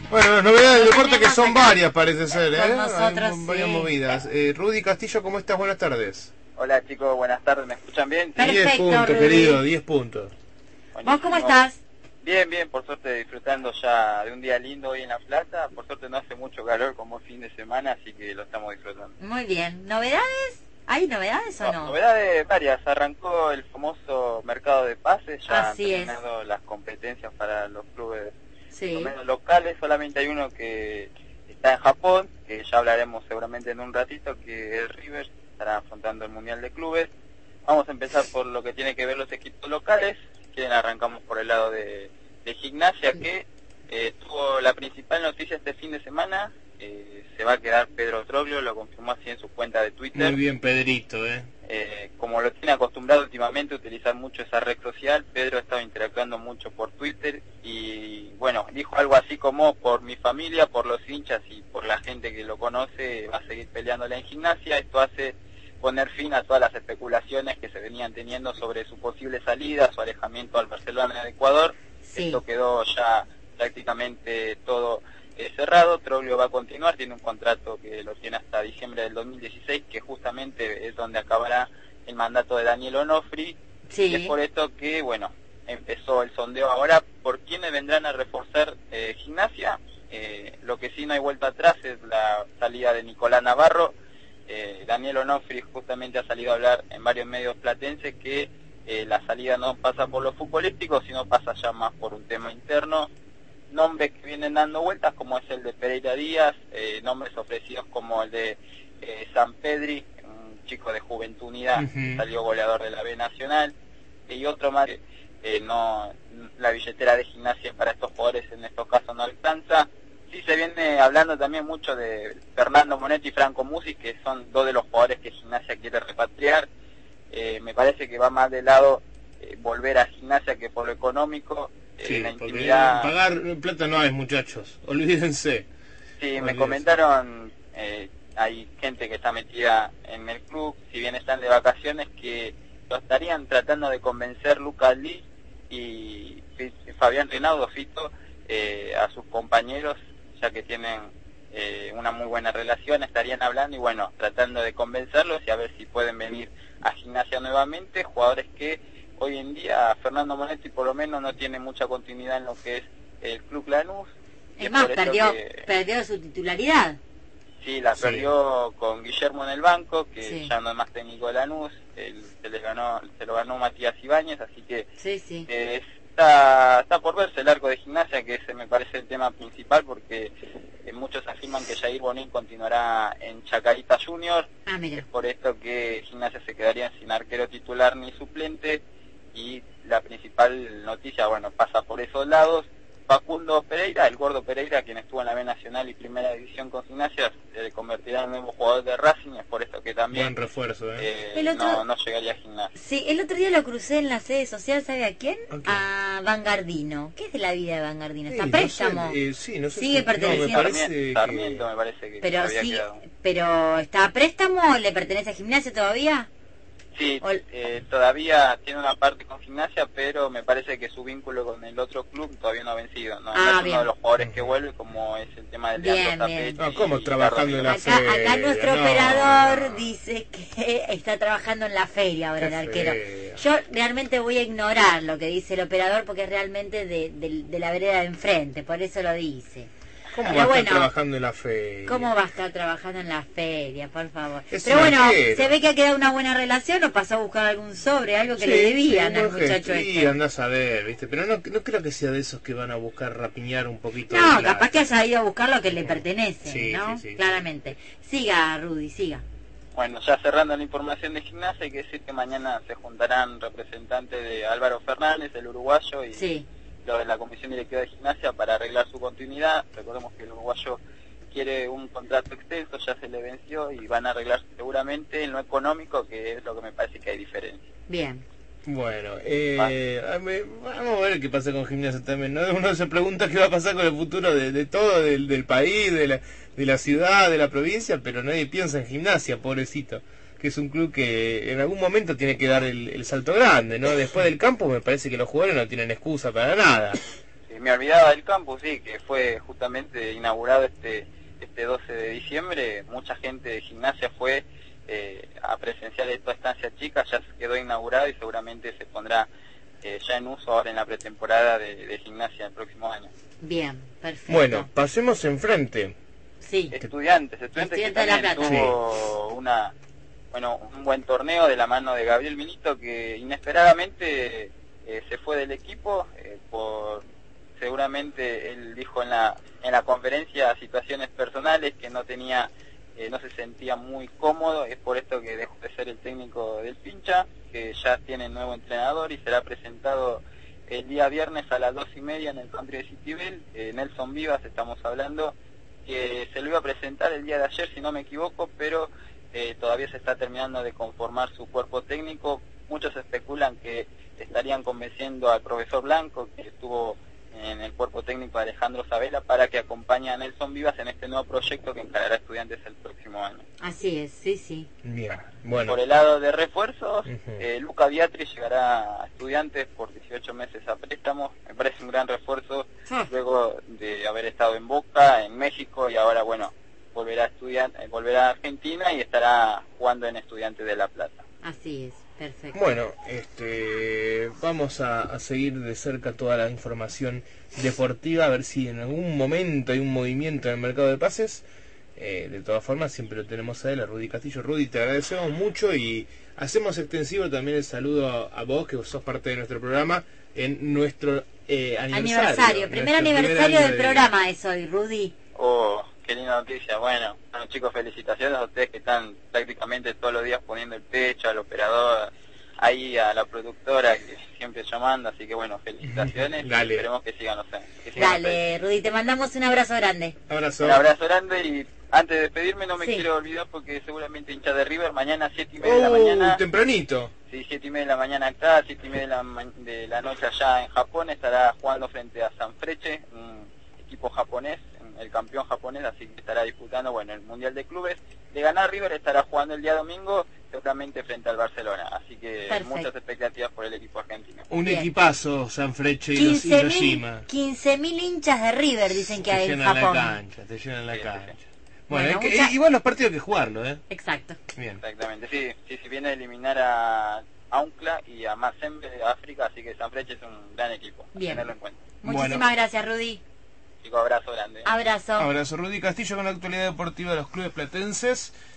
Bueno, las novedades del deporte que tenemos son acá varias, parece ser, con nosotros, Hay varias sí. movidas. Rudy Castillo, ¿cómo estás? Buenas tardes. Hola chicos, buenas tardes, ¿me escuchan bien? Perfecto, 10 puntos, Rudy. querido, 10 puntos. ¿Vos cómo estás? Bien, bien, por suerte disfrutando ya de un día lindo hoy en la plaza. Por suerte no hace mucho calor como fin de semana, así que lo estamos disfrutando. Muy bien. ¿Novedades? ¿Hay novedades o no? Novedades varias, arrancó el famoso mercado de pases, ya han Así es. terminado las competencias para los clubes Sí. menos locales. Solamente hay uno que está en Japón, que ya hablaremos seguramente en un ratito, que es River, estará afrontando el Mundial de Clubes. Vamos a empezar por lo que tiene que ver los equipos locales. Si quieren arrancamos por el lado de Gimnasia, que tuvo la principal noticia este fin de semana. Se va a quedar Pedro Troglio, lo confirmó así en su cuenta de Twitter. Muy bien, Pedrito, Como lo tiene acostumbrado últimamente a utilizar mucho esa red social, Pedro estaba interactuando mucho por Twitter y bueno, dijo algo así como: por mi familia, por los hinchas y por la gente que lo conoce, va a seguir peleándola en Gimnasia. Esto hace poner fin a todas las especulaciones que se venían teniendo sobre su posible salida, su alejamiento al Barcelona de Ecuador. Sí. Esto quedó ya prácticamente todo cerrado. Troglio va a continuar, tiene un contrato que lo tiene hasta diciembre del 2016, que justamente es donde acabará el mandato de Daniel Onofri. Sí. Y es por esto que, bueno, empezó el sondeo ahora por quiénes vendrán a reforzar Gimnasia. Lo que sí no hay vuelta atrás es la salida de Nicolás Navarro. Daniel Onofri justamente ha salido a hablar en varios medios platenses que la salida no pasa por lo futbolístico, sino pasa ya más por un tema interno. Nombres que vienen dando vueltas, como es el de Pereira Díaz, nombres ofrecidos como el de San Pedri, un chico de Juventud Unida, salió goleador de la B Nacional, y otro más, no, la billetera de Gimnasia para estos jugadores en estos casos no alcanza. Sí se viene hablando también mucho de Fernando Monetti y Franco Musi, que son dos de los jugadores que Gimnasia quiere repatriar. Me parece que va más del lado volver a Gimnasia que por lo económico. Sí, la porque intimidad... pagar plata no hay, muchachos, olvídense. Sí, me comentaron, hay gente que está metida en el club, si bien están de vacaciones, que lo estarían tratando de convencer Lucas Lee y Fabián Reinaudo, Fito, a sus compañeros, ya que tienen una muy buena relación, estarían hablando y bueno, tratando de convencerlos y a ver si pueden venir a Gimnasia nuevamente. Jugadores que hoy en día Fernando Monetti por lo menos no tiene mucha continuidad en lo que es el Club Lanús. Es más, perdió su titularidad. Sí, la perdió con Guillermo en el banco, que Sí. ya no es más técnico de Lanús. Se lo ganó Matías Ibáñez, así que Sí. está por verse el arco de Gimnasia, que ese me parece el tema principal, porque muchos afirman que Jair Bonín continuará en Chacarita Junior. Ah, mira. Es por esto que Gimnasia se quedaría sin arquero titular ni suplente, y la principal noticia, bueno, pasa por esos lados. Facundo Pereira, el gordo Pereira, quien estuvo en la B Nacional y Primera División con Gimnasia, se convertirá en nuevo jugador de Racing. Es por esto que también Buen refuerzo, no llegaría a Gimnasia. Sí, el otro día lo crucé en la sede social, ¿sabe a quién? Okay. A Vanguardino. ¿Qué es de la vida de Vanguardino? ¿Está no préstamo? sé, no sé Sigue si, perteneciendo. me parece Sarmiento me parece que Pero había sí, quedado. pero ¿está a préstamo o le pertenece a Gimnasia todavía? Sí, todavía tiene una parte con Gimnasia, pero me parece que su vínculo con el otro club todavía no ha vencido. No es bien. uno de los jugadores que vuelve, como es el tema del Bien, Leandro bien. Zapetti. ¿Cómo y trabajando en la Ricardo feria? Acá nuestro No, operador no. dice que está trabajando en la feria ahora Qué el arquero. fea. Yo realmente voy a ignorar lo que dice el operador porque es realmente de la vereda de enfrente, por eso lo dice. ¿Cómo Pero va a estar bueno, trabajando en la feria? ¿Cómo va a estar trabajando en la feria, por favor? Es Pero bueno, arquero. se ve que ha quedado una buena relación o pasó a buscar algún sobre, algo que le debían al muchacho Sí, este. andás a ver, ¿viste? Pero no creo que sea de esos que van a buscar rapiñar un poquito de No, plata. capaz que haya ido a buscar lo que le pertenece, Sí, ¿no? sí. Claramente. Siga, Rudy, siga. Bueno, ya cerrando la información de Gimnasia, hay que decir que mañana se juntarán representantes de Álvaro Fernández, el uruguayo, y Sí. lo de la comisión directiva de Gimnasia para arreglar su continuidad. Recordemos que el uruguayo quiere un contrato extenso, ya se le venció, y van a arreglar seguramente en lo económico, que es lo que me parece que hay diferencia. Bien. Bueno, vamos a ver qué pasa con Gimnasia también, ¿no? Uno se pregunta qué va a pasar con el futuro de todo, del país, de la ciudad, de la provincia, pero nadie piensa en Gimnasia, pobrecito, que es un club que en algún momento tiene que dar el salto grande, ¿no? Después del campo me parece que los jugadores no tienen excusa para nada. Sí, me olvidaba del campus, sí, que fue justamente inaugurado este 12 de diciembre. Mucha gente de Gimnasia fue a presenciar esta estancia chica, ya se quedó inaugurado y seguramente se pondrá ya en uso ahora en la pretemporada de Gimnasia el próximo año. Bien, perfecto. Bueno, pasemos enfrente. Sí. Estudiantes que Estudiantes de La también Plata. tuvo un buen torneo de la mano de Gabriel Milito, que inesperadamente se fue del equipo por, seguramente él dijo en la conferencia, situaciones personales, que no se sentía muy cómodo. Es por esto que dejó de ser el técnico del Pincha, que ya tiene nuevo entrenador y será presentado el día viernes a las 2:30 en el country de Citibel. Nelson Vivas estamos hablando, que se lo iba a presentar el día de ayer si no me equivoco, pero todavía se está terminando de conformar su cuerpo técnico. Muchos especulan que estarían convenciendo al profesor Blanco, que estuvo en el cuerpo técnico de Alejandro Sabela, para que acompañe a Nelson Vivas en este nuevo proyecto que encarará Estudiantes el próximo año. Así es, sí. Bien, bueno. Por el lado de refuerzos, Luca Biatri llegará a Estudiantes por 18 meses a préstamo. Me parece un gran refuerzo, luego de haber estado en Boca, en México, y ahora, bueno, volverá a Argentina y estará jugando en Estudiantes de La Plata. Así es, perfecto. Bueno, vamos a seguir de cerca toda la información deportiva, a ver si en algún momento hay un movimiento en el mercado de pases. De todas formas, siempre lo tenemos a él, a Rudy Castillo. Rudy, te agradecemos mucho y hacemos extensivo también el saludo a vos, que sos parte de nuestro programa, en nuestro aniversario. Primer aniversario del programa es hoy, Rudy. Oh, qué linda noticia. Bueno, chicos, felicitaciones a ustedes que están prácticamente todos los días poniendo el pecho, al operador, ahí a la productora que siempre llamando, así que bueno, felicitaciones. Dale. Y esperemos que sigan, Dale, Rudy, te mandamos un abrazo grande. Abrazo. Un abrazo grande, y antes de despedirme no me Sí. quiero olvidar, porque seguramente hincha de River, mañana 7:30 de la mañana. Tempranito. Sí, 7:30 de la mañana acá, 7:30 de la noche allá en Japón, estará jugando frente a Sanfrecce, un equipo japonés, el campeón japonés, así que estará disputando, bueno, el Mundial de Clubes. De ganar River estará jugando el día domingo, seguramente frente al Barcelona, así que Perfecto. muchas expectativas por el equipo argentino. Un Bien. equipazo, Sanfrecce y Hiroshima. 15.000 hinchas de River dicen que Te hay en llenan la Japón. cancha, te llenan la Sí, sí, cancha. sí. Bueno, Bueno, mucha- igual los partidos hay que jugarlo, Exacto. Bien. Exactamente, sí, si viene a eliminar a Auncla y a Mazembe de África, así que Sanfrecce es un gran equipo, Bien. tenerlo en cuenta. Muchísimas gracias, Rudy. Chicos, abrazo grande. Abrazo. Abrazo, Rudy Castillo, con la actualidad deportiva de los clubes platenses.